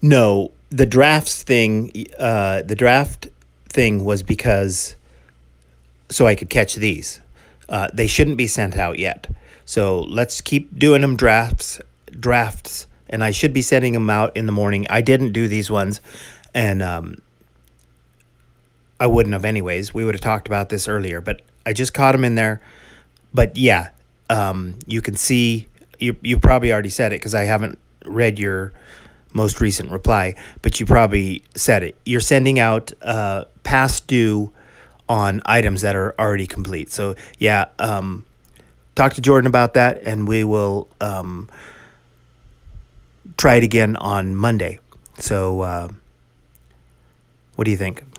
No, the draft thing was because so I could catch these. They shouldn't be sent out yet. So let's keep doing them drafts, and I should be sending them out in the morning. I didn't do these ones, and I wouldn't have anyways. We would have talked about this earlier, but I just caught them in there. But yeah, you can see you probably already said it because I haven't read your most recent reply, but you probably said it. You're sending out past due on items that are already complete. So yeah, talk to Jordan about that, and we will try it again on Monday. So what do you think?